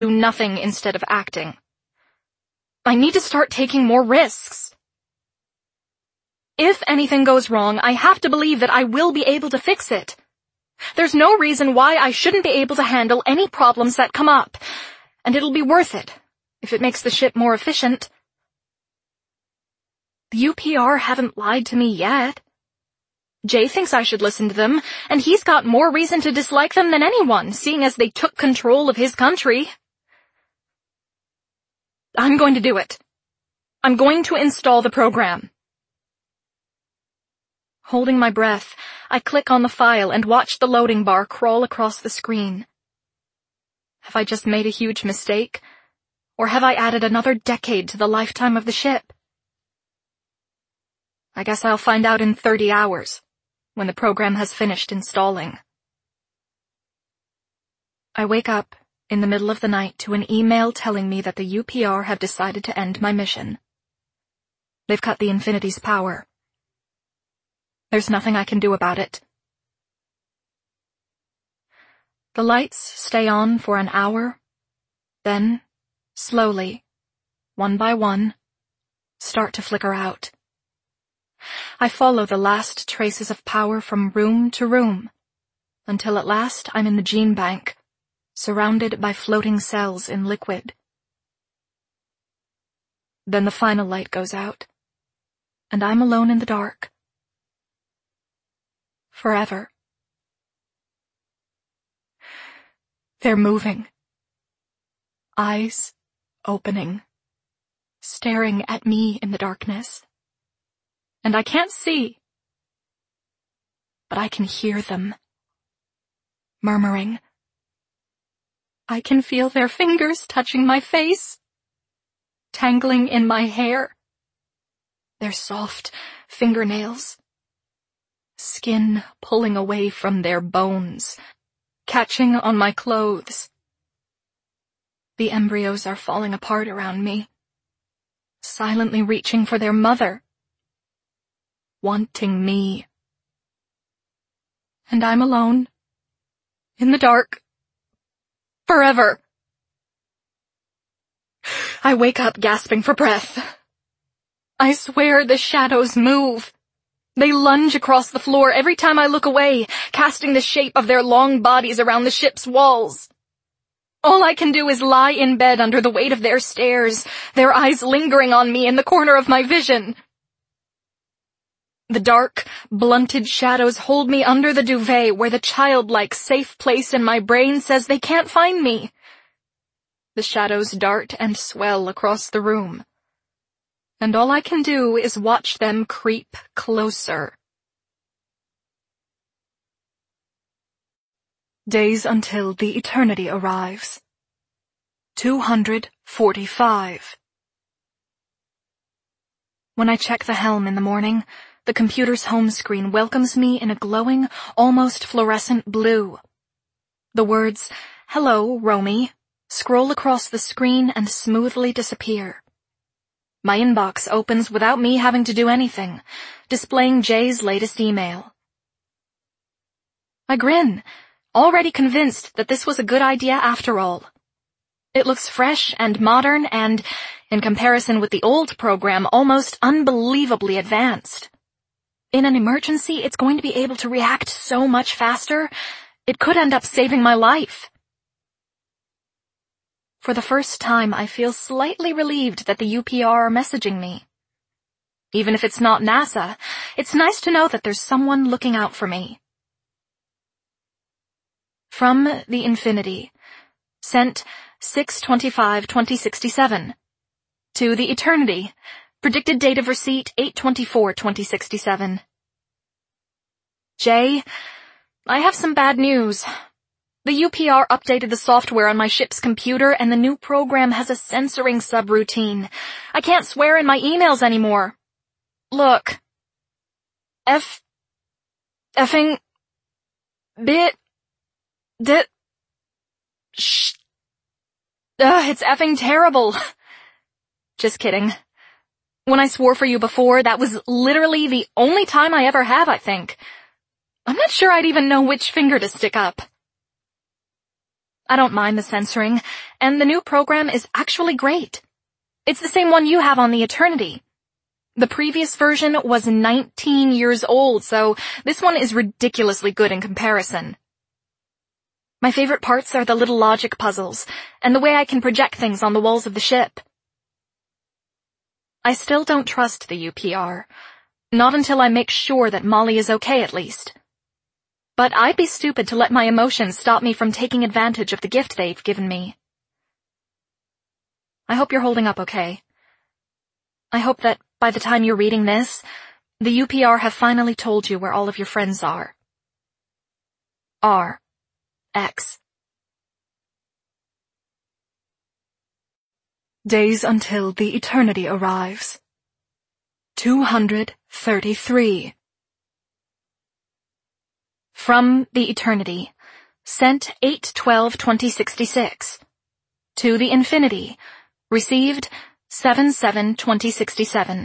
nothing instead of acting. I need to start taking more risks. If anything goes wrong, I have to believe that I will be able to fix it. There's no reason why I shouldn't be able to handle any problems that come up, and it'll be worth it if it makes the ship more efficient. The UPR haven't lied to me yet. Jay thinks I should listen to them, and he's got more reason to dislike them than anyone, seeing as they took control of his country. I'm going to do it. I'm going to install the program. Holding my breath, I click on the file and watch the loading bar crawl across the screen. Have I just made a huge mistake? Or have I added another decade to the lifetime of the ship? I guess I'll find out in 30 hours, when the program has finished installing. I wake up in the middle of the night to an email telling me that the UPR have decided to end my mission. They've cut the Infinity's power. There's nothing I can do about it. The lights stay on for an hour, then, slowly, one by one, start to flicker out. I follow the last traces of power from room to room, until at last I'm in the gene bank, surrounded by floating cells in liquid. Then the final light goes out, and I'm alone in the dark. Forever. They're moving. Eyes opening, staring at me in the darkness. And I can't see, but I can hear them, murmuring. I can feel their fingers touching my face, tangling in my hair, their soft fingernails, skin pulling away from their bones, catching on my clothes. The embryos are falling apart around me, silently reaching for their mother, wanting me. And I'm alone, in the dark, forever. I wake up gasping for breath. I swear the shadows move. They lunge across the floor every time I look away, casting the shape of their long bodies around the ship's walls. All I can do is lie in bed under the weight of their stares, their eyes lingering on me in the corner of my vision. The dark, blunted shadows hold me under the duvet where the childlike safe place in my brain says they can't find me. The shadows dart and swell across the room, and all I can do is watch them creep closer. Days until the eternity arrives. 245. When I check the helm in the morning, the computer's home screen welcomes me in a glowing, almost fluorescent blue. The words, "Hello, Romy," scroll across the screen and smoothly disappear. My inbox opens without me having to do anything, displaying Jay's latest email. I grin, already convinced that this was a good idea after all. It looks fresh and modern and, in comparison with the old program, almost unbelievably advanced. In an emergency, it's going to be able to react so much faster, it could end up saving my life. For the first time, I feel slightly relieved that the UPR are messaging me. Even if it's not NASA, it's nice to know that there's someone looking out for me. From the Infinity. Sent 6/25/2067. To the Eternity. Predicted date of receipt 8/24/2067. Jay, I have some bad news. The UPR updated the software on my ship's computer and the new program has a censoring subroutine. I can't swear in my emails anymore. Look. Effing bit dit shh. It's effing terrible. Just kidding. When I swore for you before, that was literally the only time I ever have, I think. I'm not sure I'd even know which finger to stick up. I don't mind the censoring, and the new program is actually great. It's the same one you have on the Eternity. The previous version was 19 years old, so this one is ridiculously good in comparison. My favorite parts are the little logic puzzles, and the way I can project things on the walls of the ship. I still don't trust the UPR. Not until I make sure that Molly is okay, at least. But I'd be stupid to let my emotions stop me from taking advantage of the gift they've given me. I hope you're holding up okay. I hope that by the time you're reading this, the UPR have finally told you where all of your friends are. R. X. Days until the Eternity arrives. 233. From the Eternity, sent 8/12/2066. To the Infinity, received 7/7/2067.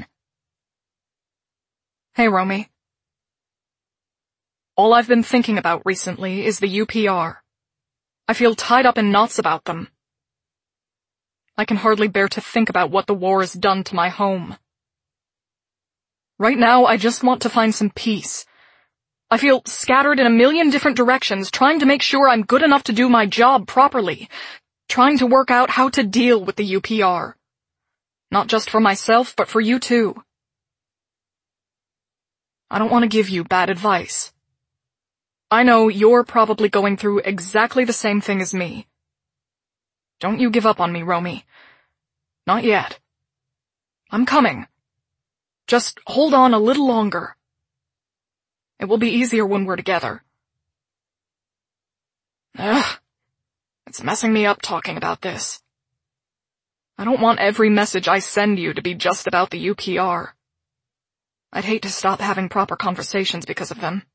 Hey, Romy. All I've been thinking about recently is the UPR. I feel tied up in knots about them. I can hardly bear to think about what the war has done to my home. Right now, I just want to find some peace. I feel scattered in a million different directions, trying to make sure I'm good enough to do my job properly, trying to work out how to deal with the UPR. Not just for myself, but for you too. I don't want to give you bad advice. I know you're probably going through exactly the same thing as me. Don't you give up on me, Romy. Not yet. I'm coming. Just hold on a little longer. It will be easier when we're together. Ugh. It's messing me up talking about this. I don't want every message I send you to be just about the UPR. I'd hate to stop having proper conversations because of them.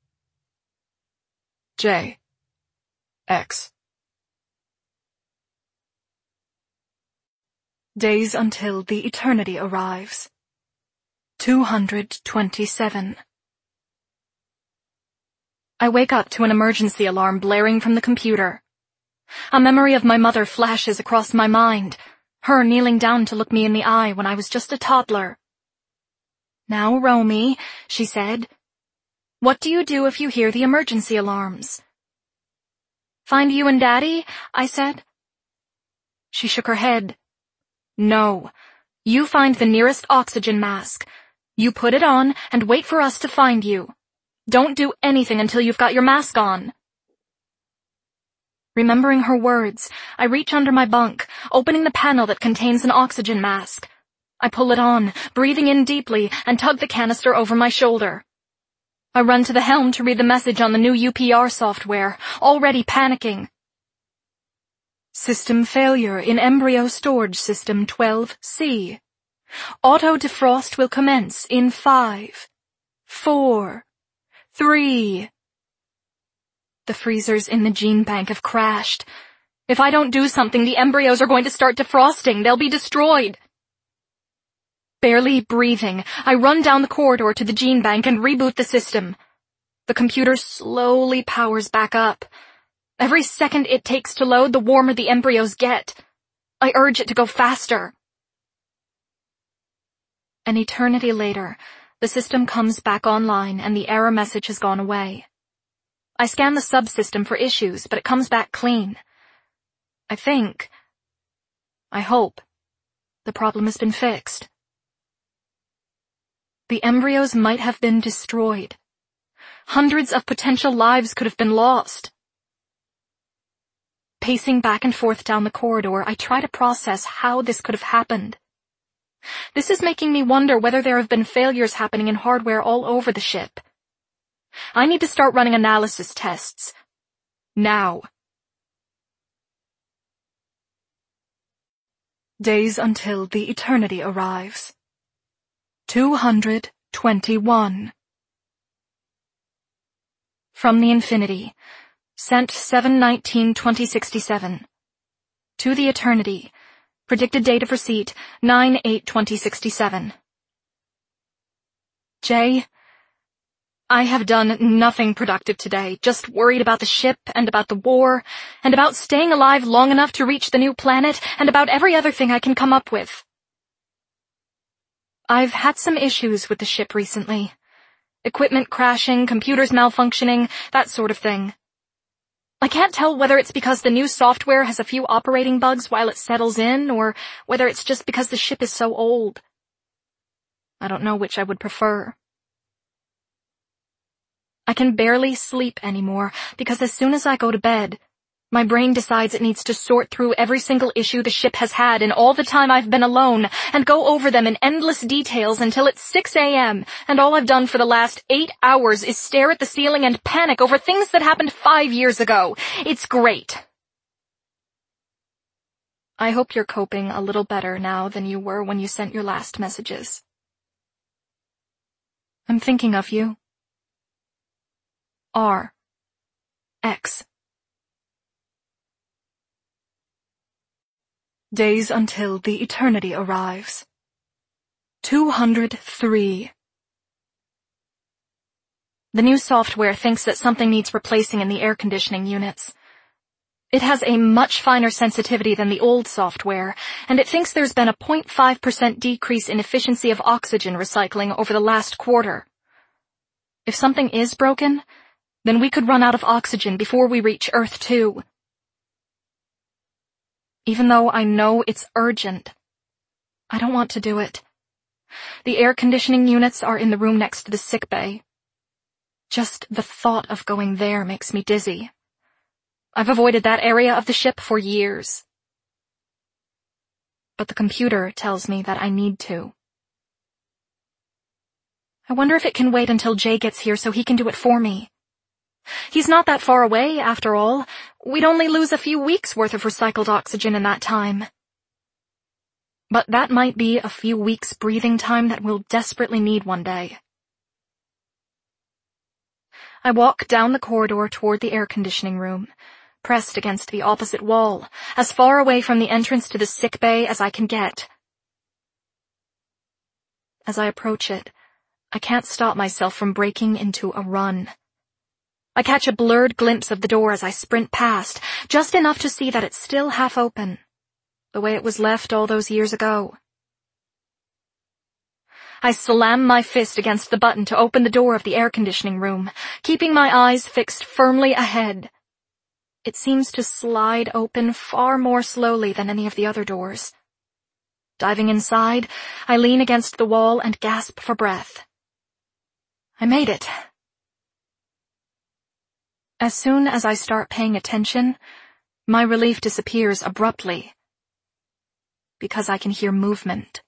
J. X. Days until the Eternity arrives. 227. I wake up to an emergency alarm blaring from the computer. A memory of my mother flashes across my mind, her kneeling down to look me in the eye when I was just a toddler. "Now, Romy," she said, "what do you do if you hear the emergency alarms?" "Find you and Daddy," I said. She shook her head. "No, you find the nearest oxygen mask. You put it on and wait for us to find you. Don't do anything until you've got your mask on." Remembering her words, I reach under my bunk, opening the panel that contains an oxygen mask. I pull it on, breathing in deeply, and tug the canister over my shoulder. I run to the helm to read the message on the new UPR software, already panicking. "System failure in embryo storage system 12C. Auto defrost will commence in 5, 4, 3. The freezers in the gene bank have crashed. If I don't do something, the embryos are going to start defrosting. They'll be destroyed. Barely breathing, I run down the corridor to the gene bank and reboot the system. The computer slowly powers back up. Every second it takes to load, the warmer the embryos get. I urge it to go faster. An eternity later, the system comes back online and the error message has gone away. I scan the subsystem for issues, but it comes back clean. I hope, the problem has been fixed. The embryos might have been destroyed. Hundreds of potential lives could have been lost. Pacing back and forth down the corridor, I try to process how this could have happened. This is making me wonder whether there have been failures happening in hardware all over the ship. I need to start running analysis tests. Now. Days until the Eternity arrives. 221. From the Infinity, sent 7/19/2067. To the Eternity, predicted date of receipt 9/8/2067. J. I have done nothing productive today, just worried about the ship and about the war, and about staying alive long enough to reach the new planet, and about every other thing I can come up with. I've had some issues with the ship recently. Equipment crashing, computers malfunctioning, that sort of thing. I can't tell whether it's because the new software has a few operating bugs while it settles in, or whether it's just because the ship is so old. I don't know which I would prefer. I can barely sleep anymore because as soon as I go to bed, my brain decides it needs to sort through every single issue the ship has had in all the time I've been alone and go over them in endless details until it's 6 a.m. and all I've done for the last 8 hours is stare at the ceiling and panic over things that happened 5 years ago. It's great. I hope you're coping a little better now than you were when you sent your last messages. I'm thinking of you. R. X. Days until the eternity arrives. 203. The new software thinks that something needs replacing in the air conditioning units. It has a much finer sensitivity than the old software, and it thinks there's been a 0.5% decrease in efficiency of oxygen recycling over the last quarter. If something is broken, then we could run out of oxygen before we reach Earth 2. Even though I know it's urgent, I don't want to do it. The air conditioning units are in the room next to the sick bay. Just the thought of going there makes me dizzy. I've avoided that area of the ship for years. But the computer tells me that I need to. I wonder if it can wait until Jay gets here so he can do it for me. He's not that far away, after all. We'd only lose a few weeks' worth of recycled oxygen in that time. But that might be a few weeks' breathing time that we'll desperately need one day. I walk down the corridor toward the air conditioning room, pressed against the opposite wall, as far away from the entrance to the sick bay as I can get. As I approach it, I can't stop myself from breaking into a run. I catch a blurred glimpse of the door as I sprint past, just enough to see that it's still half open, the way it was left all those years ago. I slam my fist against the button to open the door of the air conditioning room, keeping my eyes fixed firmly ahead. It seems to slide open far more slowly than any of the other doors. Diving inside, I lean against the wall and gasp for breath. I made it. As soon as I start paying attention, my relief disappears abruptly, because I can hear movement.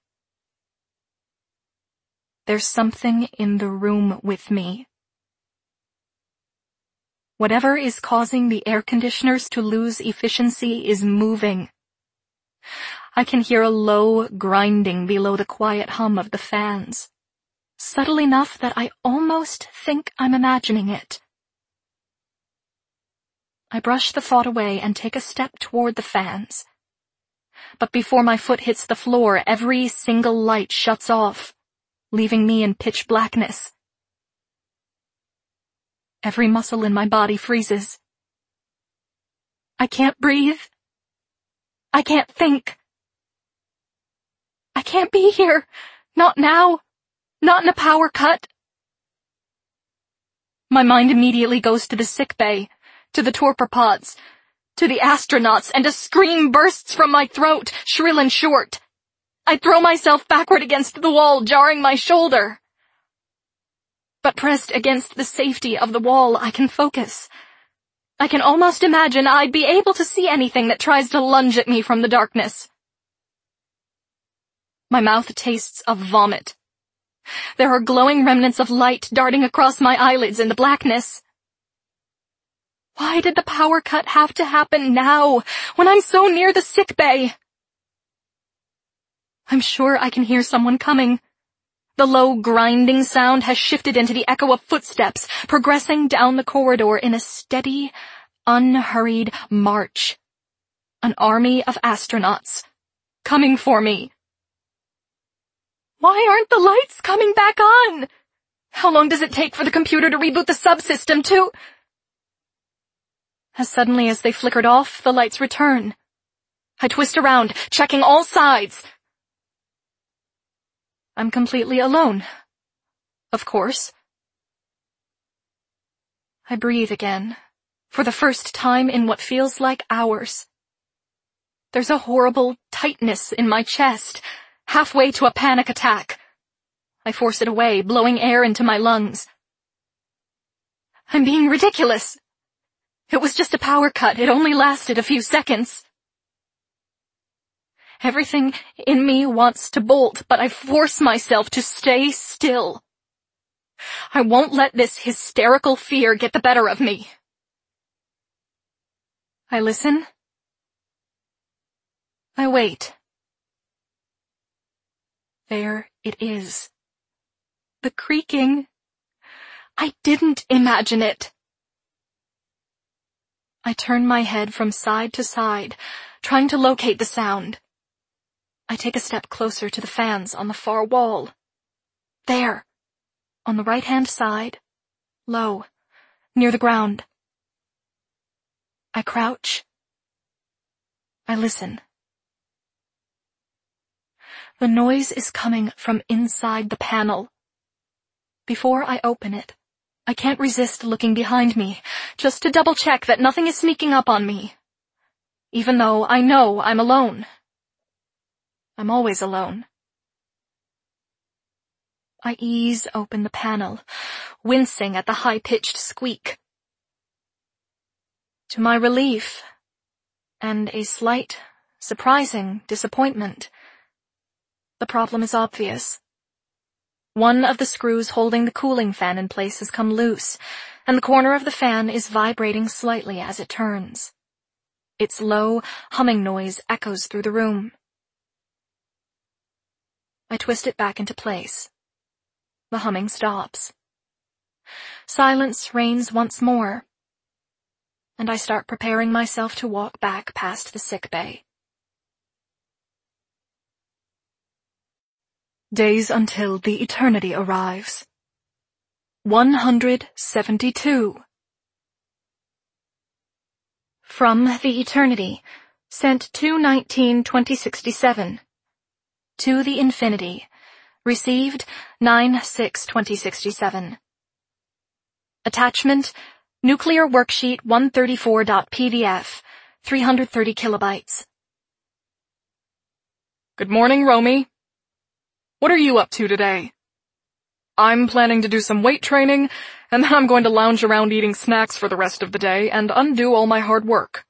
There's something in the room with me. Whatever is causing the air conditioners to lose efficiency is moving. I can hear a low grinding below the quiet hum of the fans, subtle enough that I almost think I'm imagining it. I brush the thought away and take a step toward the fans. But before my foot hits the floor, every single light shuts off, leaving me in pitch blackness. Every muscle in my body freezes. I can't breathe. I can't think. I can't be here. Not now. Not in a power cut. My mind immediately goes to the sick bay, to the torpor pods, to the astronauts, and a scream bursts from my throat, shrill and short. I throw myself backward against the wall, jarring my shoulder. But pressed against the safety of the wall, I can focus. I can almost imagine I'd be able to see anything that tries to lunge at me from the darkness. My mouth tastes of vomit. There are glowing remnants of light darting across my eyelids in the blackness. Why did the power cut have to happen now, when I'm so near the sick bay? I'm sure I can hear someone coming. The low grinding sound has shifted into the echo of footsteps, progressing down the corridor in a steady, unhurried march. An army of astronauts, coming for me. Why aren't the lights coming back on? How long does it take for the computer to reboot the subsystem to... As suddenly as they flickered off, the lights return. I twist around, checking all sides. I'm completely alone. Of course. I breathe again, for the first time in what feels like hours. There's a horrible tightness in my chest, halfway to a panic attack. I force it away, blowing air into my lungs. I'm being ridiculous. It was just a power cut. It only lasted a few seconds. Everything in me wants to bolt, but I force myself to stay still. I won't let this hysterical fear get the better of me. I listen. I wait. There it is. The creaking. I didn't imagine it. I turn my head from side to side, trying to locate the sound. I take a step closer to the fans on the far wall. There, on the right-hand side, low, near the ground. I crouch. I listen. The noise is coming from inside the panel. Before I open it, I can't resist looking behind me, just to double-check that nothing is sneaking up on me. Even though I know I'm alone. I'm always alone. I ease open the panel, wincing at the high-pitched squeak. To my relief, and a slight, surprising disappointment, the problem is obvious. One of the screws holding the cooling fan in place has come loose, and the corner of the fan is vibrating slightly as it turns. Its low, humming noise echoes through the room. I twist it back into place. The humming stops. Silence reigns once more, and I start preparing myself to walk back past the sick bay. Days until the eternity arrives. 172. From the eternity, sent 2/19/2067. To the infinity, received 9/6/2067. Attachment, Nuclear Worksheet 134.pdf, 330 kilobytes. Good morning, Romy. What are you up to today? I'm planning to do some weight training, and then I'm going to lounge around eating snacks for the rest of the day and undo all my hard work.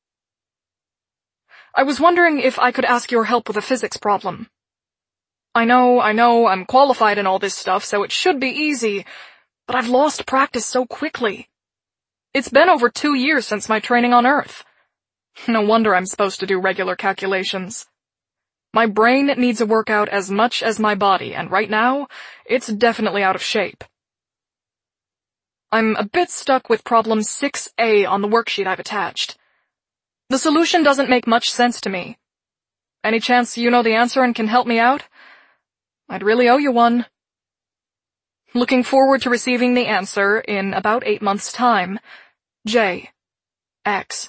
I was wondering if I could ask your help with a physics problem. I know, I'm qualified in all this stuff, so it should be easy, but I've lost practice so quickly. It's been over 2 years since my training on Earth. No wonder I'm supposed to do regular calculations. My brain needs a workout as much as my body, and right now, it's definitely out of shape. I'm a bit stuck with problem 6A on the worksheet I've attached. The solution doesn't make much sense to me. Any chance you know the answer and can help me out? I'd really owe you one. Looking forward to receiving the answer in about 8 months' time. J. X.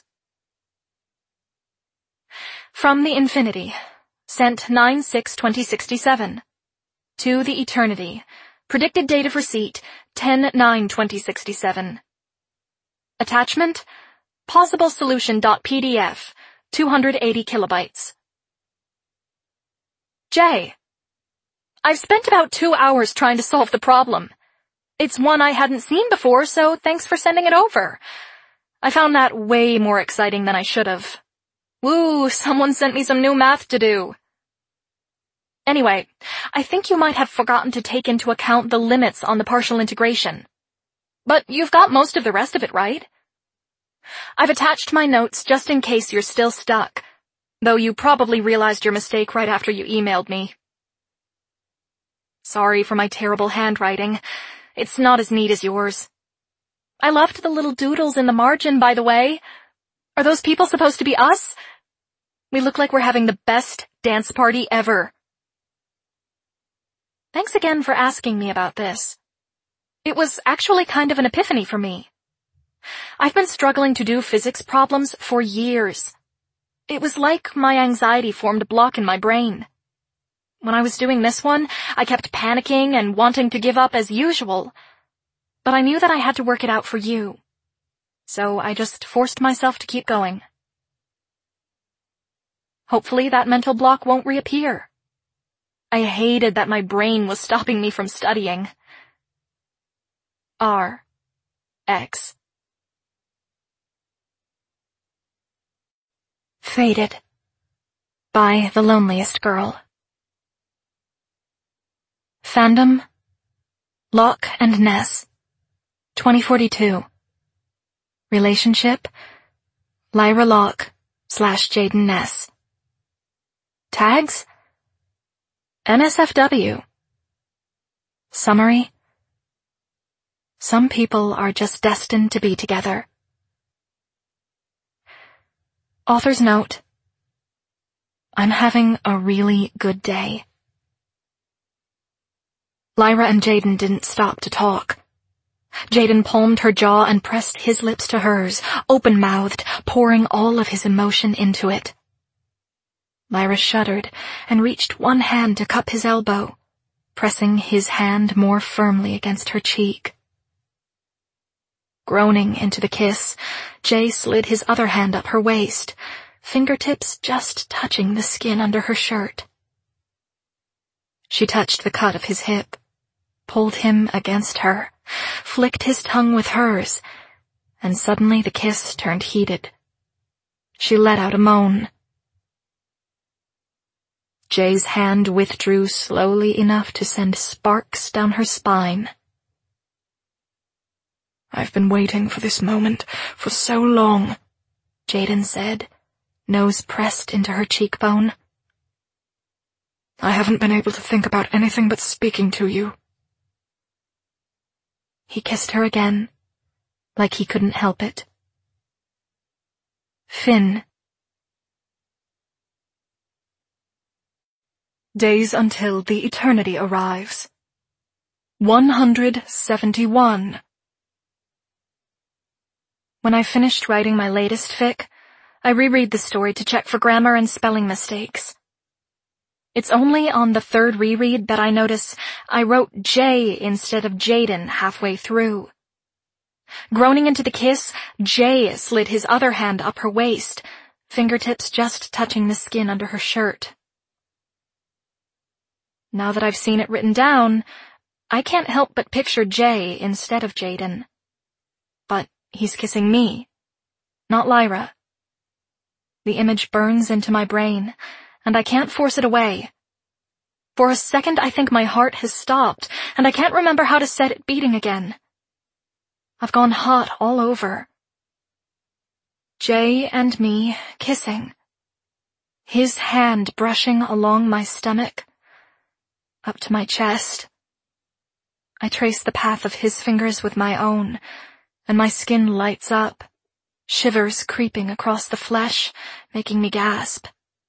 From the infinity. Sent 9/6/2067. To the eternity. Predicted date of receipt 10/9/2067. Attachment, possible solution.pdf, 280 kilobytes. J. I've spent about 2 hours trying to solve the problem. It's one I hadn't seen before, so thanks for sending it over. I found that way more exciting than I should have. Woo, someone sent me some new math to do. Anyway, I think you might have forgotten to take into account the limits on the partial integration. But you've got most of the rest of it right. I've attached my notes just in case you're still stuck, though you probably realized your mistake right after you emailed me. Sorry for my terrible handwriting. It's not as neat as yours. I loved the little doodles in the margin, by the way. Are those people supposed to be us? We look like we're having the best dance party ever. Thanks again for asking me about this. It was actually kind of an epiphany for me. I've been struggling to do physics problems for years. It was like my anxiety formed a block in my brain. When I was doing this one, I kept panicking and wanting to give up as usual. But I knew that I had to work it out for you. So I just forced myself to keep going. Hopefully that mental block won't reappear. I hated that my brain was stopping me from studying. R. X. Faded by The Loneliest Girl. Fandom, Locke and Ness, 2042. Relationship, Lyra Locke / Jaden Ness. Tags, NSFW. Summary, some people are just destined to be together. Author's note, I'm having a really good day. Lyra and Jaden didn't stop to talk. Jaden palmed her jaw and pressed his lips to hers, open-mouthed, pouring all of his emotion into it. Lyra shuddered and reached one hand to cup his elbow, pressing his hand more firmly against her cheek. Groaning into the kiss, Jay slid his other hand up her waist, fingertips just touching the skin under her shirt. She touched the cut of his hip, pulled him against her, flicked his tongue with hers, and suddenly the kiss turned heated. She let out a moan. Jay's hand withdrew slowly enough to send sparks down her spine. I've been waiting for this moment for so long, Jaden said, nose pressed into her cheekbone. I haven't been able to think about anything but speaking to you. He kissed her again, like he couldn't help it. Finn. Days until the eternity arrives. 171. When I finished writing my latest fic, I reread the story to check for grammar and spelling mistakes. It's only on the third reread that I notice I wrote Jay instead of Jaden halfway through. Groaning into the kiss, Jay slid his other hand up her waist, fingertips just touching the skin under her shirt. Now that I've seen it written down, I can't help but picture Jay instead of Jaden. But he's kissing me, not Lyra. The image burns into my brain, and I can't force it away. For a second I think my heart has stopped, and I can't remember how to set it beating again. I've gone hot all over. Jay and me kissing. His hand brushing along my stomach, up to my chest. I trace the path of his fingers with my own, and my skin lights up, shivers creeping across the flesh, making me gasp.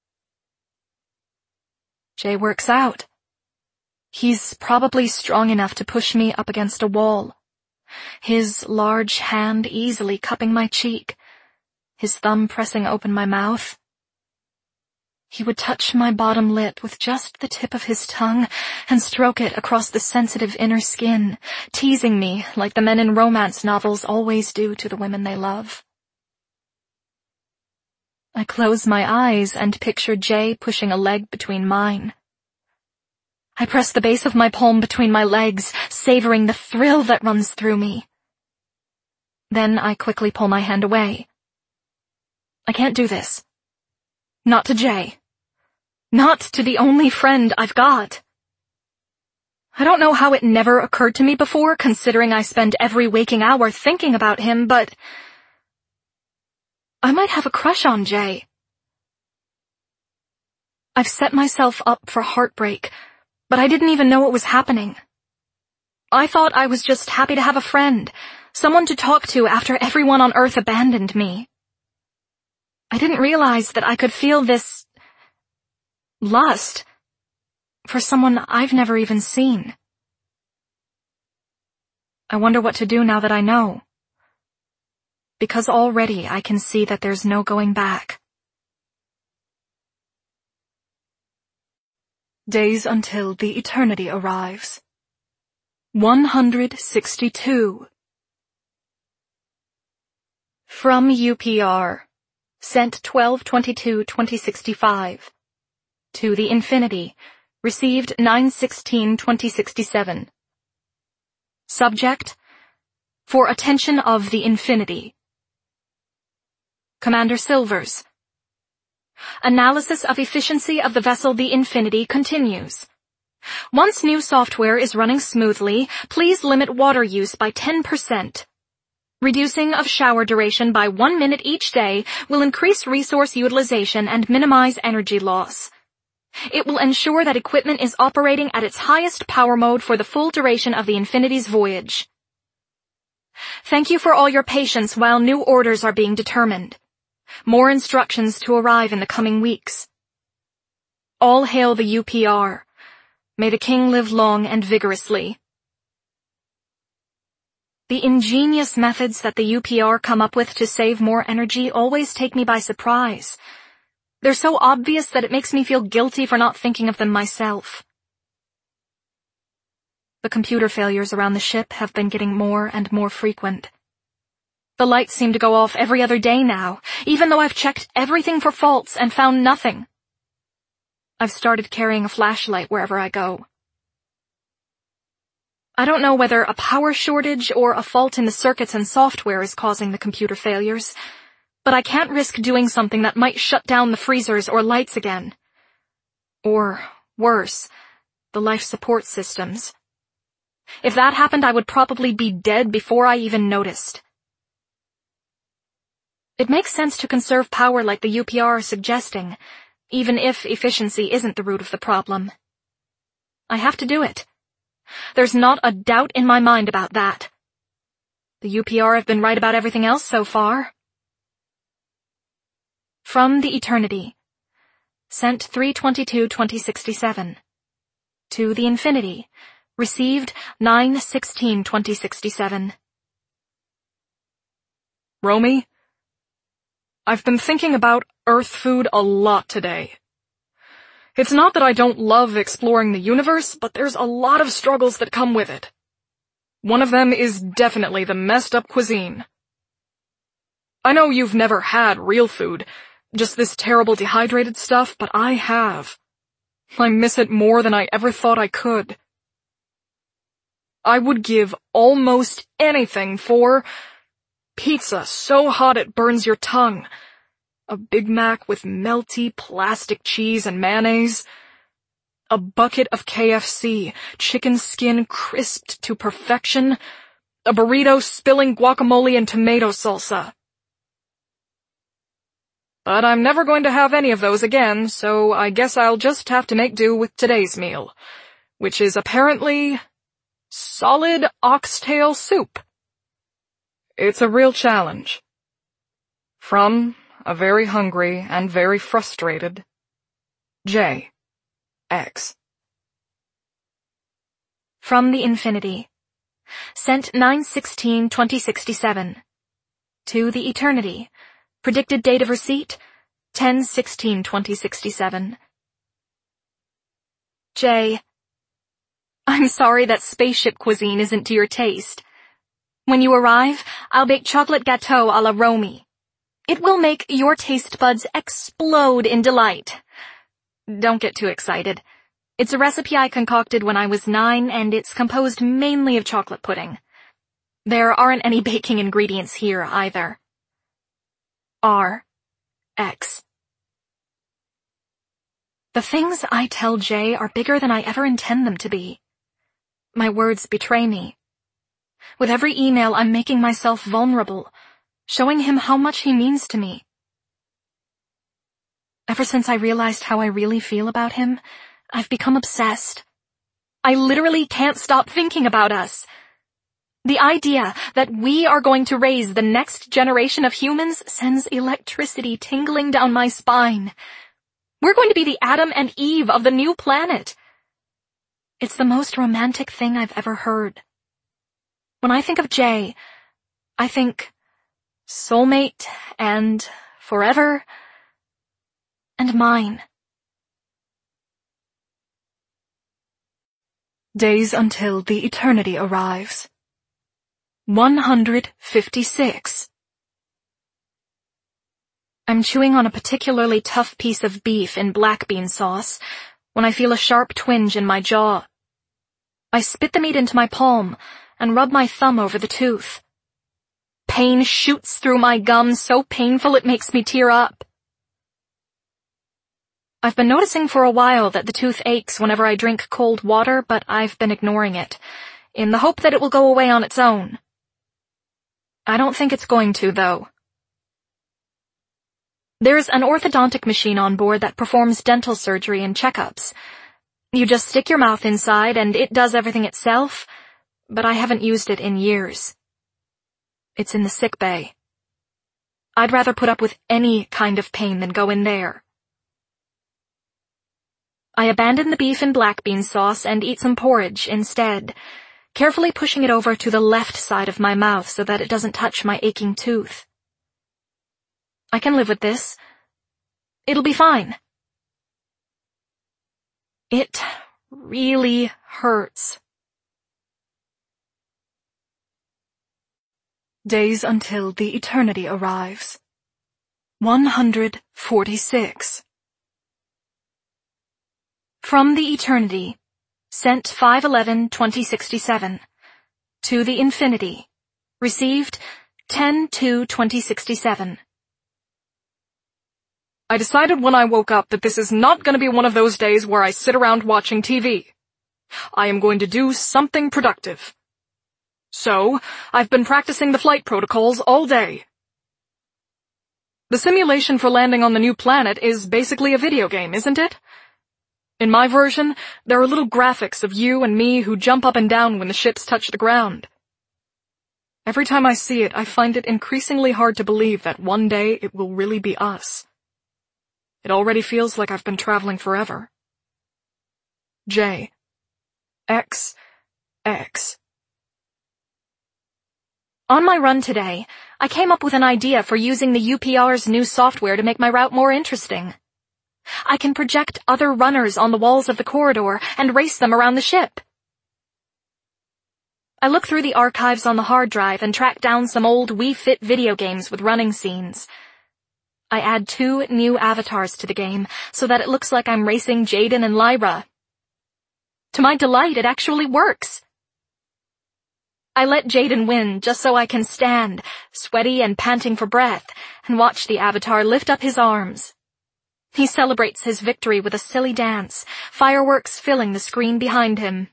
Jay works out. He's probably strong enough to push me up against a wall, his large hand easily cupping my cheek, his thumb pressing open my mouth. He would touch my bottom lip with just the tip of his tongue and stroke it across the sensitive inner skin, teasing me like the men in romance novels always do to the women they love. I close my eyes and picture Jay pushing a leg between mine. I press the base of my palm between my legs, savoring the thrill that runs through me. Then I quickly pull my hand away. I can't do this. Not to Jay. Not to the only friend I've got. I don't know how it never occurred to me before, considering I spend every waking hour thinking about him, but I might have a crush on Jay. I've set myself up for heartbreak, but I didn't even know it was happening. I thought I was just happy to have a friend, someone to talk to after everyone on Earth abandoned me. I didn't realize that I could feel this lust for someone I've never even seen. I wonder what to do now that I know. Because already I can see that there's no going back. Days until the eternity arrives. 162. From UPR. Sent 12/22/2065. To the Infinity. Received 9/16/2067. Subject: For attention of the Infinity. Commander Silvers. Analysis of efficiency of the vessel the Infinity continues. Once new software is running smoothly, please limit water use by 10%. Reducing of shower duration by 1 minute each day will increase resource utilization and minimize energy loss. It will ensure that equipment is operating at its highest power mode for the full duration of the Infinity's voyage. Thank you for all your patience while new orders are being determined. More instructions to arrive in the coming weeks. All hail the UPR. May the King live long and vigorously. The ingenious methods that the UPR come up with to save more energy always take me by surprise. They're so obvious that it makes me feel guilty for not thinking of them myself. The computer failures around the ship have been getting more and more frequent. The lights seem to go off every other day now, even though I've checked everything for faults and found nothing. I've started carrying a flashlight wherever I go. I don't know whether a power shortage or a fault in the circuits and software is causing the computer failures, but I can't risk doing something that might shut down the freezers or lights again. Or, worse, the life support systems. If that happened, I would probably be dead before I even noticed. It makes sense to conserve power like the UPR is suggesting, even if efficiency isn't the root of the problem. I have to do it. There's not a doubt in my mind about that. The UPR have been right about everything else so far. From the Eternity. Sent 3/22/2067. To the Infinity. Received 9/16/2067. Romy, I've been thinking about Earth food a lot today. It's not that I don't love exploring the universe, but there's a lot of struggles that come with it. One of them is definitely the messed up cuisine. I know you've never had real food, just this terrible dehydrated stuff, but I have. I miss it more than I ever thought I could. I would give almost anything for pizza so hot it burns your tongue, a Big Mac with melty plastic cheese and mayonnaise, a bucket of KFC, chicken skin crisped to perfection, a burrito spilling guacamole and tomato salsa. But I'm never going to have any of those again, so I guess I'll just have to make do with today's meal, which is apparently solid oxtail soup. It's a real challenge. From a very hungry and very frustrated J. X. From the Infinity. Sent 9/16/2067. To the Eternity. Predicted date of receipt 10/16/2067. J. I'm sorry that spaceship cuisine isn't to your taste. When you arrive, I'll bake chocolate gâteau à la Romy. It will make your taste buds explode in delight. Don't get too excited. It's a recipe I concocted when I was 9, and it's composed mainly of chocolate pudding. There aren't any baking ingredients here either. R. X. The things I tell Jay are bigger than I ever intend them to be. My words betray me. With every email, I'm making myself vulnerable, showing him how much he means to me. Ever since I realized how I really feel about him, I've become obsessed. I literally can't stop thinking about us. The idea that we are going to raise the next generation of humans sends electricity tingling down my spine. We're going to be the Adam and Eve of the new planet. It's the most romantic thing I've ever heard. When I think of Jay, I think soulmate and forever and mine. Days until the eternity arrives. 156. I'm chewing on a particularly tough piece of beef in black bean sauce when I feel a sharp twinge in my jaw. I spit the meat into my palm and rub my thumb over the tooth. Pain shoots through my gums, so painful it makes me tear up. I've been noticing for a while that the tooth aches whenever I drink cold water, but I've been ignoring it, in the hope that it will go away on its own. I don't think it's going to, though. There's an orthodontic machine on board that performs dental surgery and checkups. You just stick your mouth inside and it does everything itself, but I haven't used it in years. It's in the sick bay. I'd rather put up with any kind of pain than go in there. I abandon the beef in black bean sauce and eat some porridge instead, carefully pushing it over to the left side of my mouth so that it doesn't touch my aching tooth. I can live with this. It'll be fine. It really hurts. Days until the eternity arrives. 146. From the eternity, sent 5/11/2067. To the infinity, received 10/2/2067. I decided when I woke up that this is not going to be one of those days where I sit around watching TV. I am going to do something productive. So, I've been practicing the flight protocols all day. The simulation for landing on the new planet is basically a video game, isn't it? In my version, there are little graphics of you and me who jump up and down when the ships touch the ground. Every time I see it, I find it increasingly hard to believe that one day it will really be us. It already feels like I've been traveling forever. J. X. X. On my run today, I came up with an idea for using the UPR's new software to make my route more interesting. I can project other runners on the walls of the corridor and race them around the ship. I look through the archives on the hard drive and track down some old Wii Fit video games with running scenes. I add 2 new avatars to the game so that it looks like I'm racing Jaden and Lyra. To my delight, it actually works. I let Jaden win just so I can stand, sweaty and panting for breath, and watch the avatar lift up his arms. He celebrates his victory with a silly dance, fireworks filling the screen behind him.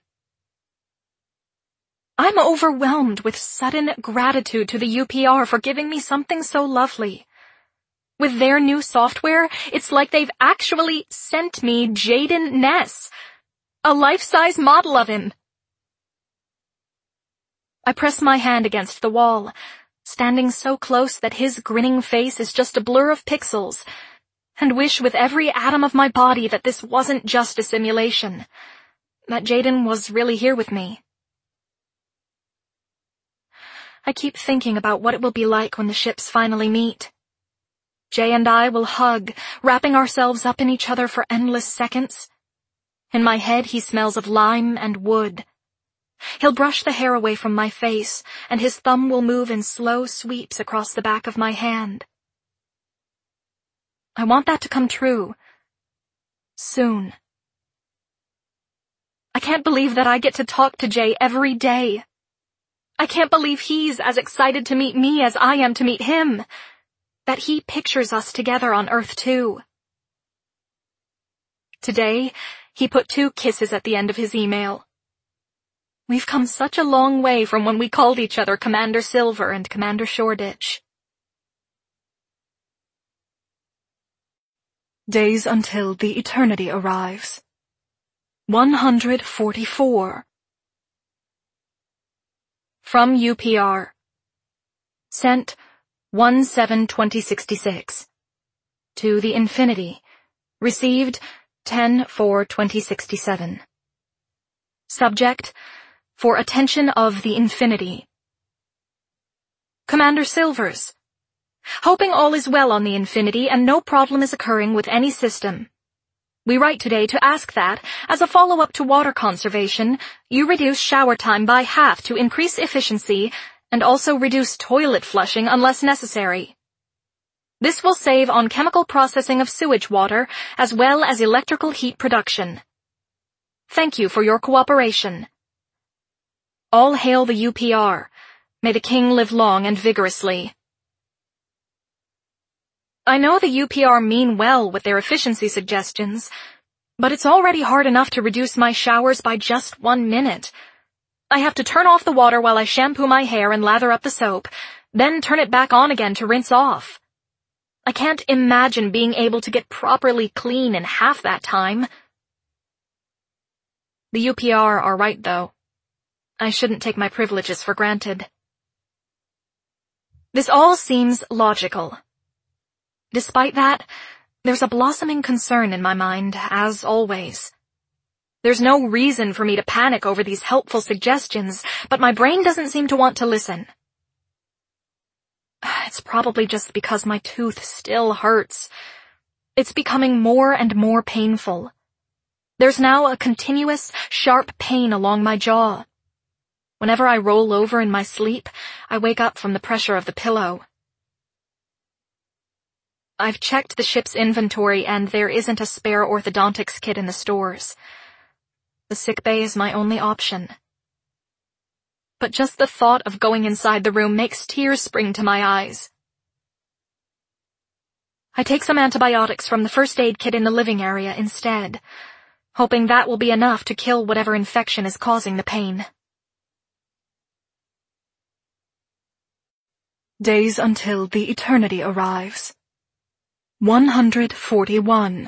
I'm overwhelmed with sudden gratitude to the UPR for giving me something so lovely. With their new software, it's like they've actually sent me Jaden Ness, a life-size model of him. I press my hand against the wall, standing so close that his grinning face is just a blur of pixels, and wish with every atom of my body that this wasn't just a simulation, that Jaden was really here with me. I keep thinking about what it will be like when the ships finally meet. Jay and I will hug, wrapping ourselves up in each other for endless seconds. In my head, he smells of lime and wood. He'll brush the hair away from my face, and his thumb will move in slow sweeps across the back of my hand. I want that to come true. Soon. I can't believe that I get to talk to Jay every day. I can't believe he's as excited to meet me as I am to meet him. That he pictures us together on Earth too. Today, he put 2 kisses at the end of his email. We've come such a long way from when we called each other Commander Silver and Commander Shoreditch. Days until the eternity arrives. 144. From UPR. Sent 1/7/2066. To the infinity. Received 10/4/2067. Subject: for attention of the infinity. Commander Silvers. Hoping all is well on the Infinity and no problem is occurring with any system. We write today to ask that, as a follow-up to water conservation, you reduce shower time by half to increase efficiency and also reduce toilet flushing unless necessary. This will save on chemical processing of sewage water as well as electrical heat production. Thank you for your cooperation. All hail the UPR. May the King live long and vigorously. I know the UPR mean well with their efficiency suggestions, but it's already hard enough to reduce my showers by just 1 minute. I have to turn off the water while I shampoo my hair and lather up the soap, then turn it back on again to rinse off. I can't imagine being able to get properly clean in half that time. The UPR are right, though. I shouldn't take my privileges for granted. This all seems logical. Despite that, there's a blossoming concern in my mind, as always. There's no reason for me to panic over these helpful suggestions, but my brain doesn't seem to want to listen. It's probably just because my tooth still hurts. It's becoming more and more painful. There's now a continuous, sharp pain along my jaw. Whenever I roll over in my sleep, I wake up from the pressure of the pillow. I've checked the ship's inventory and there isn't a spare orthodontics kit in the stores. The sickbay is my only option. But just the thought of going inside the room makes tears spring to my eyes. I take some antibiotics from the first aid kit in the living area instead, hoping that will be enough to kill whatever infection is causing the pain. Days until the eternity arrives. 141.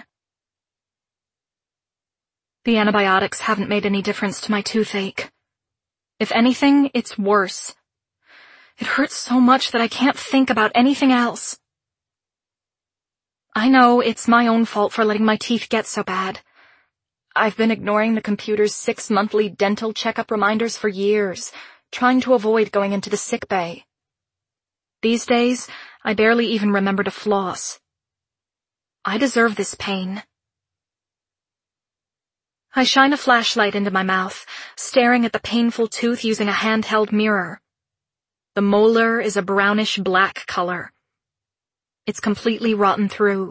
The antibiotics haven't made any difference to my toothache. If anything, it's worse. It hurts so much that I can't think about anything else. I know it's my own fault for letting my teeth get so bad. I've been ignoring the computer's 6 monthly dental checkup reminders for years, trying to avoid going into the sick bay. These days, I barely even remember to floss. I deserve this pain. I shine a flashlight into my mouth, staring at the painful tooth using a handheld mirror. The molar is a brownish-black color. It's completely rotten through.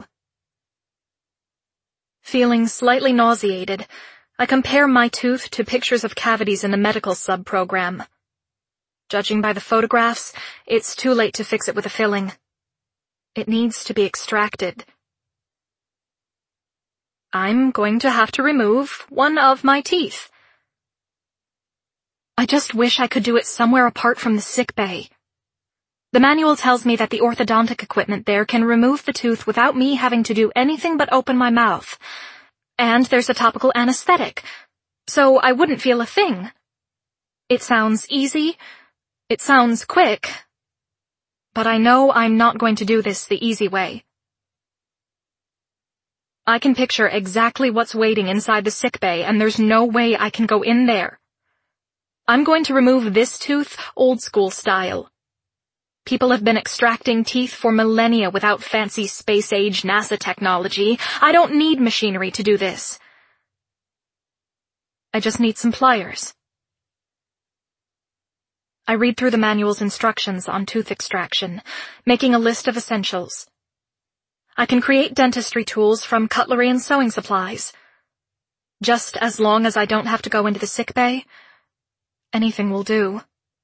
Feeling slightly nauseated, I compare my tooth to pictures of cavities in the medical sub-program. Judging by the photographs, it's too late to fix it with a filling. It needs to be extracted. I'm going to have to remove one of my teeth. I just wish I could do it somewhere apart from the sick bay. The manual tells me that the orthodontic equipment there can remove the tooth without me having to do anything but open my mouth. And there's a topical anesthetic, so I wouldn't feel a thing. It sounds easy, it sounds quick, but I know I'm not going to do this the easy way. I can picture exactly what's waiting inside the sick bay, and there's no way I can go in there. I'm going to remove this tooth old school style. People have been extracting teeth for millennia without fancy space-age NASA technology. I don't need machinery to do this. I just need some pliers. I read through the manual's instructions on tooth extraction, making a list of essentials. I can create dentistry tools from cutlery and sewing supplies. Just as long as I don't have to go into the sick bay, anything will do.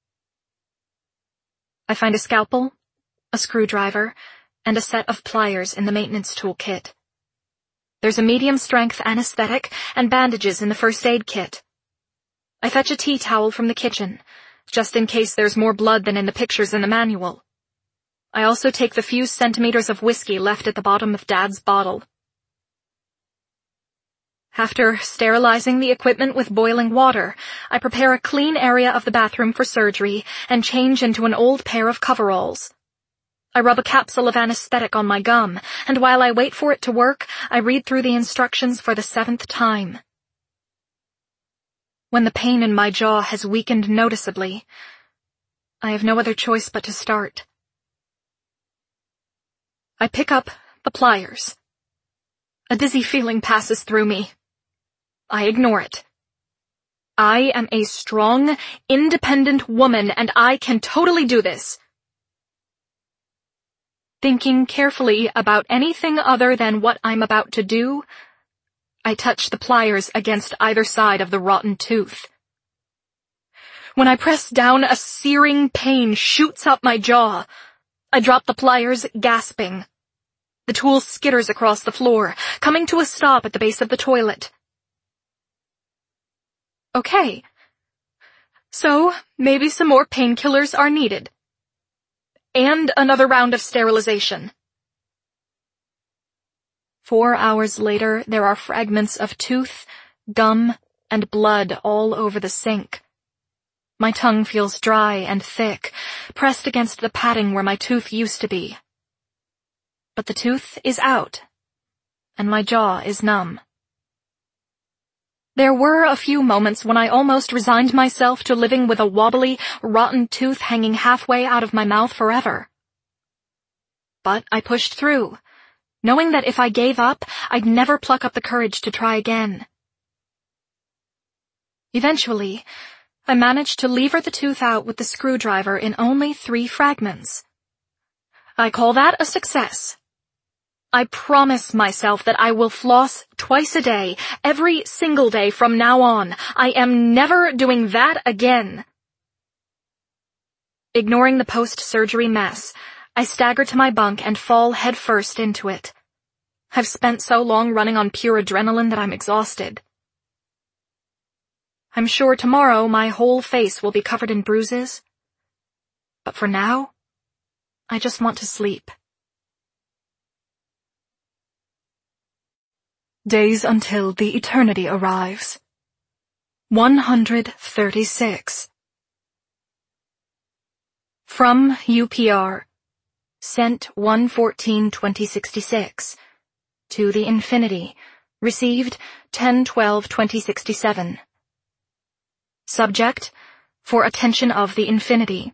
I find a scalpel, a screwdriver, and a set of pliers in the maintenance tool kit. There's a medium-strength anesthetic and bandages in the first aid kit. I fetch a tea towel from the kitchen, just in case there's more blood than in the pictures in the manual. I also take the few centimeters of whiskey left at the bottom of Dad's bottle. After sterilizing the equipment with boiling water, I prepare a clean area of the bathroom for surgery and change into an old pair of coveralls. I rub a capsule of anesthetic on my gum, and while I wait for it to work, I read through the instructions for the 7th time. When the pain in my jaw has weakened noticeably, I have no other choice but to start. I pick up the pliers. A dizzy feeling passes through me. I ignore it. I am a strong, independent woman, and I can totally do this. Thinking carefully about anything other than what I'm about to do, I touch the pliers against either side of the rotten tooth. When I press down, a searing pain shoots up my jaw. I drop the pliers, gasping. The tool skitters across the floor, coming to a stop at the base of the toilet. Okay. So, maybe some more painkillers are needed. And another round of sterilization. 4 hours later, there are fragments of tooth, gum, and blood all over the sink. My tongue feels dry and thick, pressed against the padding where my tooth used to be. But the tooth is out, and my jaw is numb. There were a few moments when I almost resigned myself to living with a wobbly, rotten tooth hanging halfway out of my mouth forever. But I pushed through, knowing that if I gave up, I'd never pluck up the courage to try again. Eventually, I managed to lever the tooth out with the screwdriver in only 3 fragments. I call that a success. I promise myself that I will floss twice a day, every single day from now on. I am never doing that again. Ignoring the post-surgery mess, I stagger to my bunk and fall headfirst into it. I've spent so long running on pure adrenaline that I'm exhausted. I'm sure tomorrow my whole face will be covered in bruises. But for now, I just want to sleep. Days until the eternity arrives. 136. From UPR. Sent 1/14/2066. To the Infinity. Received 10/12/2067. Subject: for attention of the Infinity.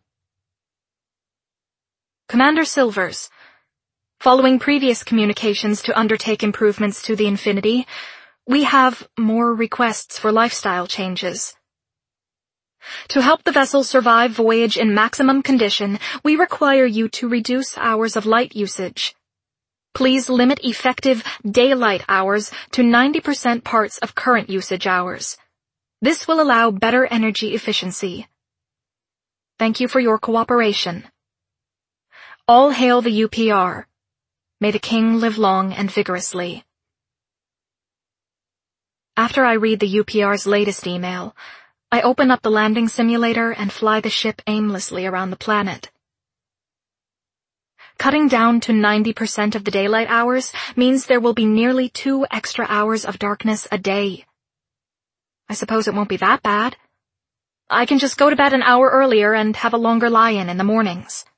Commander Silvers. Following previous communications to undertake improvements to the Infinity, we have more requests for lifestyle changes. To help the vessel survive voyage in maximum condition, we require you to reduce hours of light usage. Please limit effective daylight hours to 90% parts of current usage hours. This will allow better energy efficiency. Thank you for your cooperation. All hail the UPR. May the King live long and vigorously. After I read the UPR's latest email, I open up the landing simulator and fly the ship aimlessly around the planet. Cutting down to 90% of the daylight hours means there will be nearly 2 extra hours of darkness a day. I suppose it won't be that bad. I can just go to bed an hour earlier and have a longer lie-in in the mornings.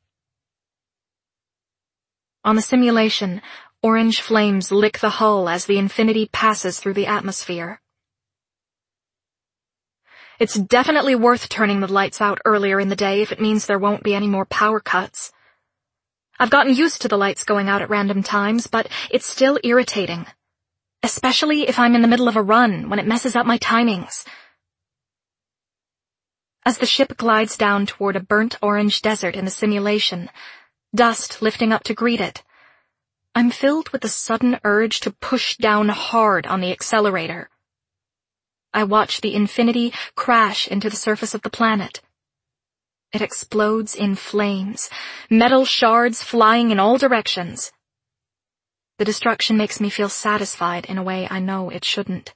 On the simulation, orange flames lick the hull as the Infinity passes through the atmosphere. It's definitely worth turning the lights out earlier in the day if it means there won't be any more power cuts. I've gotten used to the lights going out at random times, but it's still irritating. Especially if I'm in the middle of a run, when it messes up my timings. As the ship glides down toward a burnt orange desert in the simulation, dust lifting up to greet it, I'm filled with a sudden urge to push down hard on the accelerator. I watch the Infinity crash into the surface of the planet. It explodes in flames, metal shards flying in all directions. The destruction makes me feel satisfied in a way I know it shouldn't.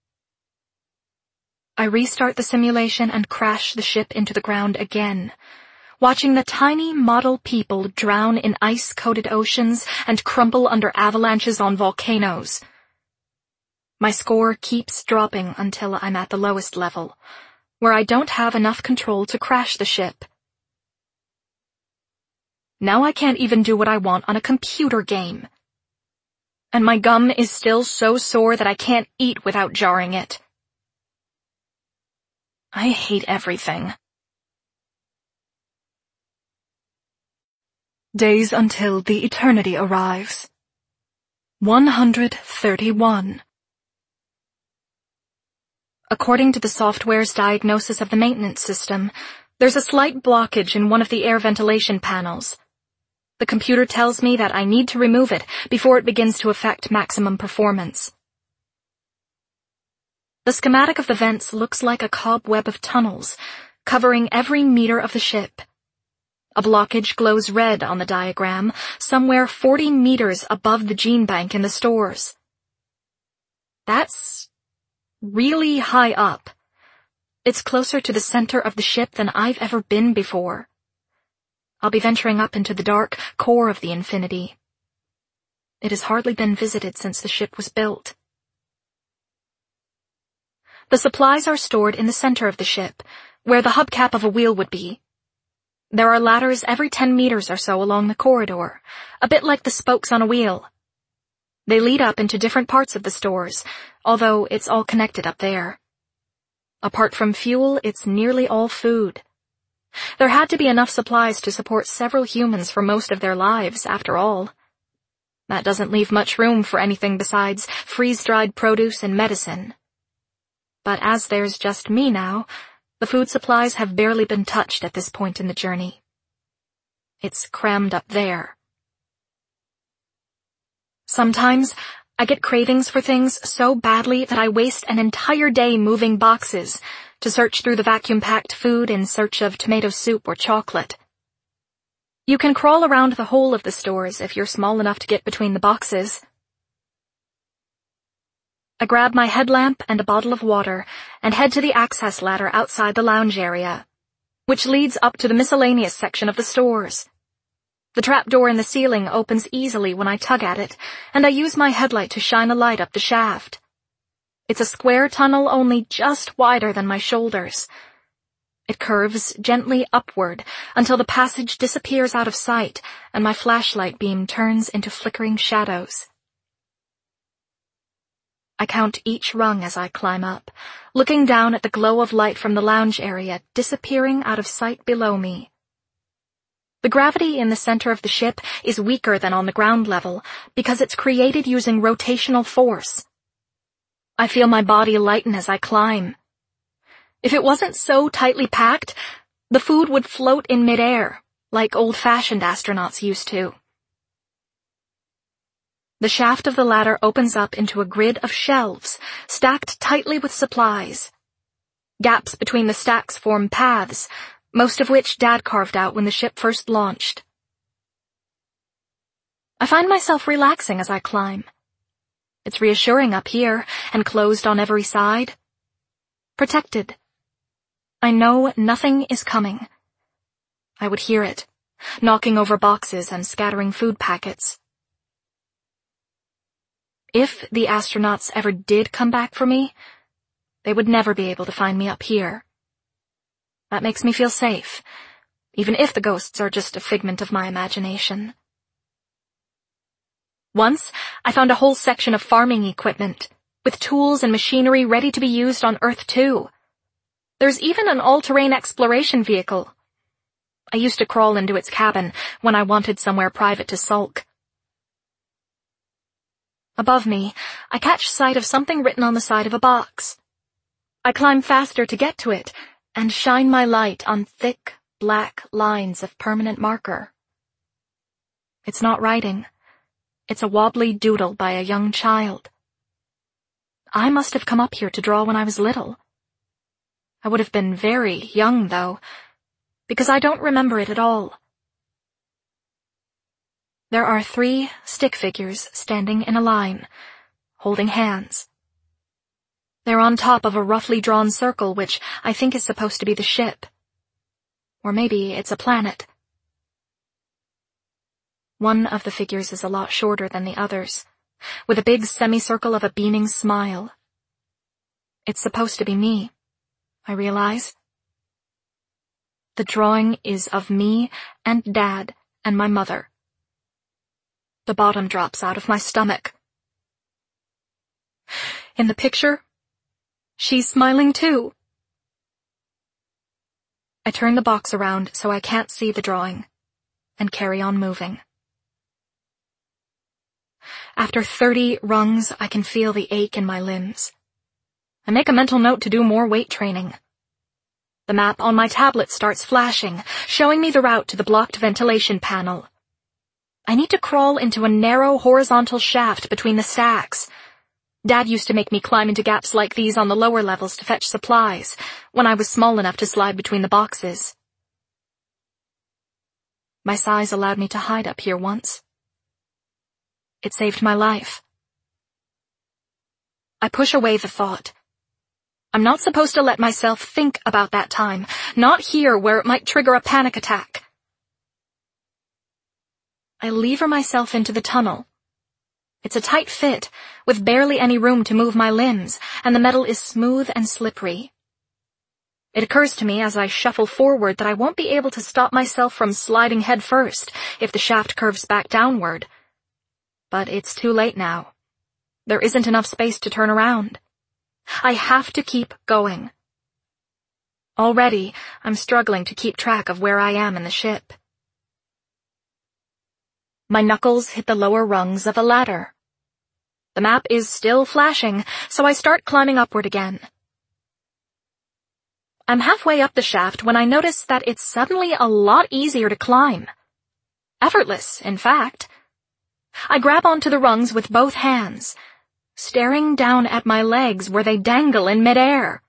I restart the simulation and crash the ship into the ground again, watching the tiny model people drown in ice-coated oceans and crumple under avalanches on volcanoes. My score keeps dropping until I'm at the lowest level, where I don't have enough control to crash the ship. Now I can't even do what I want on a computer game. And my gum is still so sore that I can't eat without jarring it. I hate everything. Days until the eternity arrives. 131. According to the software's diagnosis of the maintenance system, there's a slight blockage in one of the air ventilation panels. The computer tells me that I need to remove it before it begins to affect maximum performance. The schematic of the vents looks like a cobweb of tunnels, covering every meter of the ship. A blockage glows red on the diagram, somewhere 40 meters above the gene bank in the stores. That's really high up. It's closer to the center of the ship than I've ever been before. I'll be venturing up into the dark core of the infinity. It has hardly been visited since the ship was built. The supplies are stored in the center of the ship, where the hubcap of a wheel would be. There are ladders every 10 meters or so along the corridor, a bit like the spokes on a wheel. They lead up into different parts of the stores, although it's all connected up there. Apart from fuel, it's nearly all food. There had to be enough supplies to support several humans for most of their lives, after all. That doesn't leave much room for anything besides freeze-dried produce and medicine. But as there's just me now, the food supplies have barely been touched at this point in the journey. It's crammed up there. Sometimes, I get cravings for things so badly that I waste an entire day moving boxes to search through the vacuum-packed food in search of tomato soup or chocolate. You can crawl around the whole of the stores if you're small enough to get between the boxes. I grab my headlamp and a bottle of water and head to the access ladder outside the lounge area, which leads up to the miscellaneous section of the stores. The trapdoor in the ceiling opens easily when I tug at it, and I use my headlight to shine a light up the shaft. It's a square tunnel only just wider than my shoulders. It curves gently upward until the passage disappears out of sight and my flashlight beam turns into flickering shadows. I count each rung as I climb up, looking down at the glow of light from the lounge area disappearing out of sight below me. The gravity in the center of the ship is weaker than on the ground level because it's created using rotational force. I feel my body lighten as I climb. If it wasn't so tightly packed, the food would float in midair, like old-fashioned astronauts used to. The shaft of the ladder opens up into a grid of shelves, stacked tightly with supplies. Gaps between the stacks form paths, most of which Dad carved out when the ship first launched. I find myself relaxing as I climb. It's reassuring up here and closed on every side. Protected. I know nothing is coming. I would hear it, knocking over boxes and scattering food packets. If the astronauts ever did come back for me, they would never be able to find me up here. That makes me feel safe, even if the ghosts are just a figment of my imagination. Once, I found a whole section of farming equipment, with tools and machinery ready to be used on Earth too. There's even an all-terrain exploration vehicle. I used to crawl into its cabin when I wanted somewhere private to sulk. Above me, I catch sight of something written on the side of a box. I climb faster to get to it, and shine my light on thick, black lines of permanent marker. It's not writing. It's a wobbly doodle by a young child. I must have come up here to draw when I was little. I would have been very young, though, because I don't remember it at all. There are 3 stick figures standing in a line, holding hands. They're on top of a roughly drawn circle which I think is supposed to be the ship. Or maybe it's a planet. One of the figures is a lot shorter than the others, with a big semicircle of a beaming smile. It's supposed to be me, I realize. The drawing is of me and Dad and my mother. The bottom drops out of my stomach. In the picture, she's smiling too. I turn the box around so I can't see the drawing. and carry on moving. After 30 rungs, I can feel the ache in my limbs. I make a mental note to do more weight training. The map on my tablet starts flashing, showing me the route to the blocked ventilation panel. I need to crawl into a narrow horizontal shaft between the stacks. Dad used to make me climb into gaps like these on the lower levels to fetch supplies, when I was small enough to slide between the boxes. My size allowed me to hide up here once. It saved my life. I push away the thought. I'm not supposed to let myself think about that time, not here where it might trigger a panic attack. I lever myself into the tunnel. It's a tight fit, with barely any room to move my limbs, and the metal is smooth and slippery. It occurs to me as I shuffle forward that I won't be able to stop myself from sliding head first if the shaft curves back downward. But it's too late now. There isn't enough space to turn around. I have to keep going. Already, I'm struggling to keep track of where I am in the ship. My knuckles hit the lower rungs of a ladder. The map is still flashing, so I start climbing upward again. I'm halfway up the shaft when I notice that it's suddenly a lot easier to climb. Effortless, in fact. I grab onto the rungs with both hands, staring down at my legs where they dangle in midair.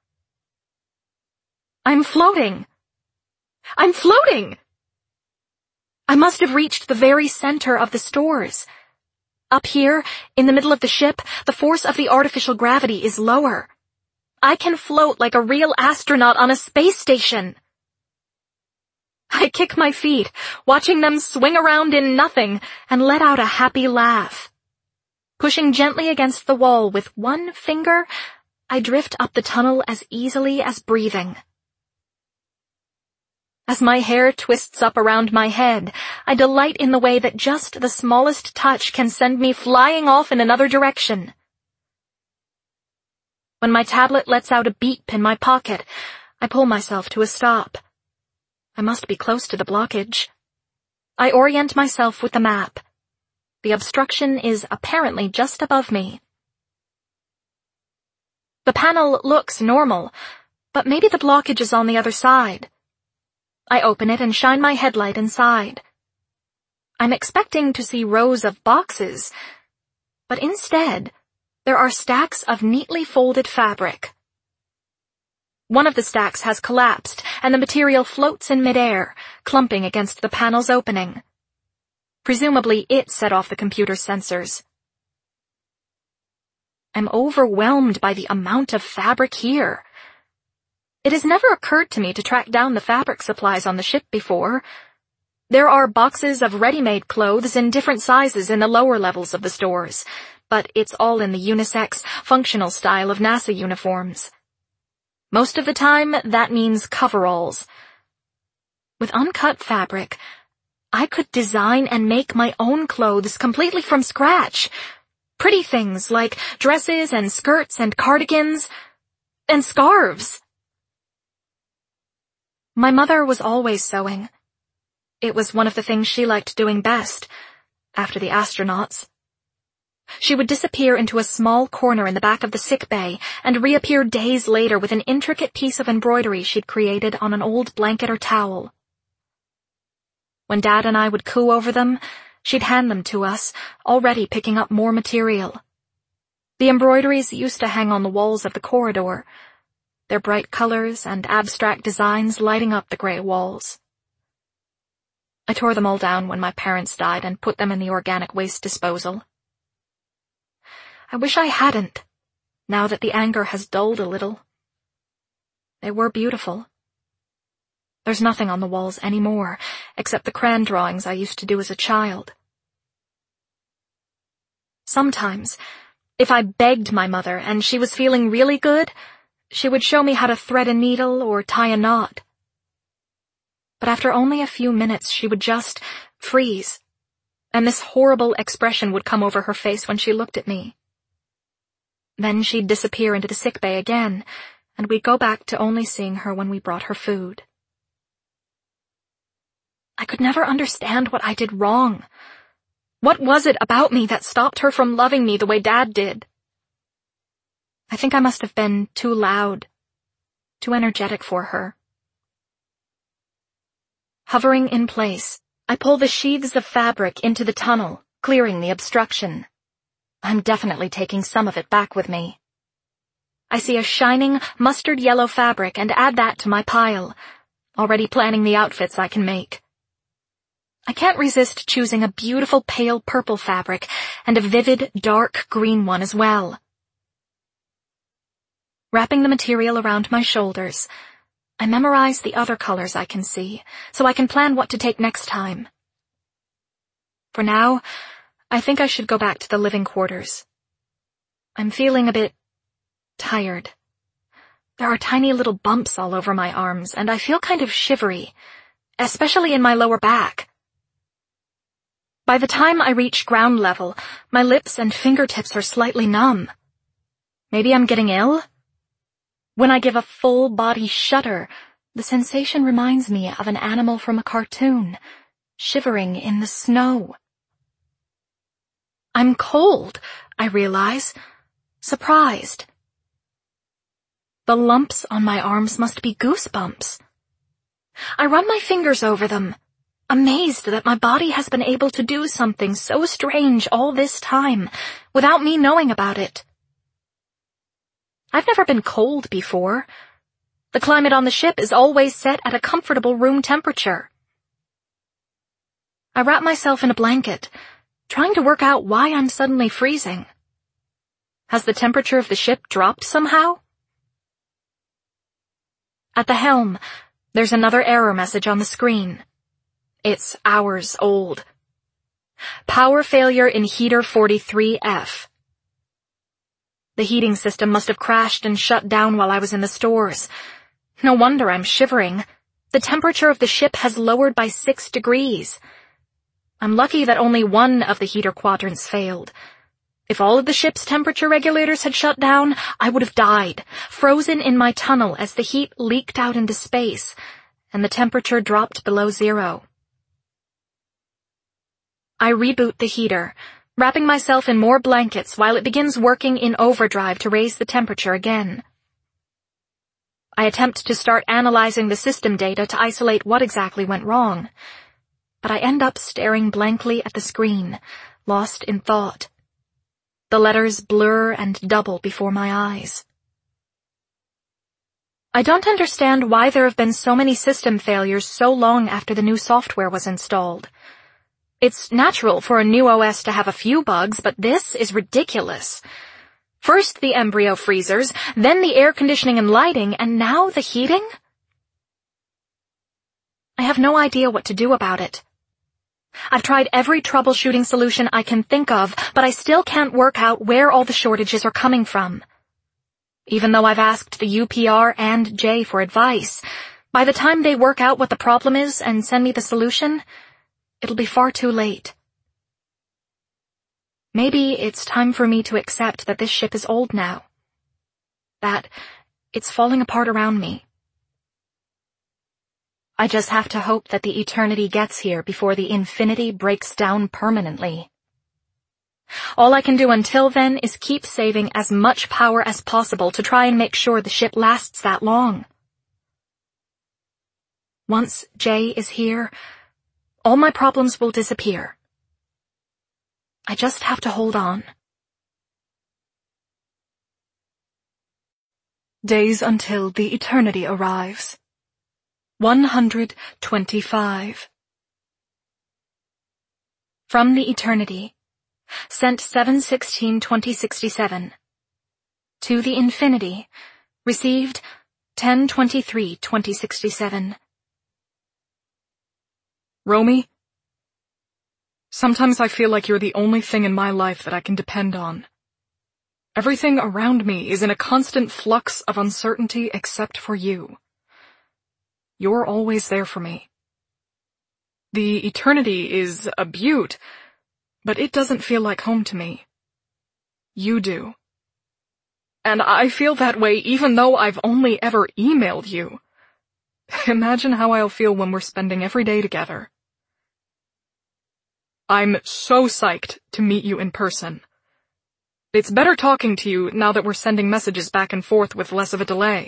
I'm floating! I'm floating! I must have reached the very center of the stores. Up here, in the middle of the ship, the force of the artificial gravity is lower. I can float like a real astronaut on a space station. I kick my feet, watching them swing around in nothing, and let out a happy laugh. Pushing gently against the wall with one finger, I drift up the tunnel as easily as breathing. As my hair twists up around my head, I delight in the way that just the smallest touch can send me flying off in another direction. When my tablet lets out a beep in my pocket, I pull myself to a stop. I must be close to the blockage. I orient myself with the map. The obstruction is apparently just above me. The panel looks normal, but maybe the blockage is on the other side. I open it and shine my headlight inside. I'm expecting to see rows of boxes, but instead, there are stacks of neatly folded fabric. One of the stacks has collapsed, and the material floats in midair, clumping against the panel's opening. Presumably, it set off the computer's sensors. I'm overwhelmed by the amount of fabric here. It has never occurred to me to track down the fabric supplies on the ship before. There are boxes of ready-made clothes in different sizes in the lower levels of the stores, but it's all in the unisex, functional style of NASA uniforms. Most of the time, that means coveralls. With uncut fabric, I could design and make my own clothes completely from scratch. Pretty things like dresses and skirts and cardigans and scarves. My mother was always sewing. It was one of the things she liked doing best, after the astronauts. She would disappear into a small corner in the back of the sick bay and reappear days later with an intricate piece of embroidery she'd created on an old blanket or towel. When Dad and I would coo over them, she'd hand them to us, already picking up more material. The embroideries used to hang on the walls of the corridor, their bright colors and abstract designs lighting up the gray walls. I tore them all down when my parents died and put them in the organic waste disposal. I wish I hadn't, now that the anger has dulled a little. They were beautiful. There's nothing on the walls anymore, except the crayon drawings I used to do as a child. Sometimes, if I begged my mother and she was feeling really good, she would show me how to thread a needle or tie a knot. But after only a few minutes, she would just freeze, and this horrible expression would come over her face when she looked at me. Then she'd disappear into the sick bay again, and we'd go back to only seeing her when we brought her food. I could never understand what I did wrong. What was it about me that stopped her from loving me the way Dad did? I think I must have been too loud, too energetic for her. Hovering in place, I pull the sheaths of fabric into the tunnel, clearing the obstruction. I'm definitely taking some of it back with me. I see a shining, mustard yellow fabric and add that to my pile, already planning the outfits I can make. I can't resist choosing a beautiful pale purple fabric and a vivid, dark green one as well. Wrapping the material around my shoulders, I memorize the other colors I can see, so I can plan what to take next time. For now, I think I should go back to the living quarters. I'm feeling a bit tired. There are tiny little bumps all over my arms, and I feel kind of shivery, especially in my lower back. By the time I reach ground level, my lips and fingertips are slightly numb. Maybe I'm getting ill? When I give a full body shudder, the sensation reminds me of an animal from a cartoon, shivering in the snow. I'm cold, I realize, surprised. The lumps on my arms must be goosebumps. I run my fingers over them, amazed that my body has been able to do something so strange all this time, without me knowing about it. I've never been cold before. The climate on the ship is always set at a comfortable room temperature. I wrap myself in a blanket, trying to work out why I'm suddenly freezing. Has the temperature of the ship dropped somehow? At the helm, there's another error message on the screen. It's hours old. Power failure in heater 43F. The heating system must have crashed and shut down while I was in the stores. No wonder I'm shivering. The temperature of the ship has lowered by 6 degrees. I'm lucky that only one of the heater quadrants failed. If all of the ship's temperature regulators had shut down, I would have died, frozen in my tunnel as the heat leaked out into space, and the temperature dropped below 0. I reboot the heater, wrapping myself in more blankets while it begins working in overdrive to raise the temperature again. I attempt to start analyzing the system data to isolate what exactly went wrong, but I end up staring blankly at the screen, lost in thought. The letters blur and double before my eyes. I don't understand why there have been so many system failures so long after the new software was installed. It's natural for a new OS to have a few bugs, but this is ridiculous. First the embryo freezers, then the air conditioning and lighting, and now the heating? I have no idea what to do about it. I've tried every troubleshooting solution I can think of, but I still can't work out where all the shortages are coming from. Even though I've asked the UPR and Jay for advice, by the time they work out what the problem is and send me the solution, it'll be far too late. Maybe it's time for me to accept that this ship is old now. That it's falling apart around me. I just have to hope that the Eternity gets here before the Infinity breaks down permanently. All I can do until then is keep saving as much power as possible to try and make sure the ship lasts that long. Once Jay is here, all my problems will disappear. I just have to hold on. Days until the Eternity arrives. 125. From the Eternity. Sent 7/16/2067. To the Infinity. Received 10/23/2067. Romy, sometimes I feel like you're the only thing in my life that I can depend on. Everything around me is in a constant flux of uncertainty except for you. You're always there for me. The Eternity is a beaut, but it doesn't feel like home to me. You do. And I feel that way even though I've only ever emailed you. Imagine how I'll feel when we're spending every day together. I'm so psyched to meet you in person. It's better talking to you now that we're sending messages back and forth with less of a delay.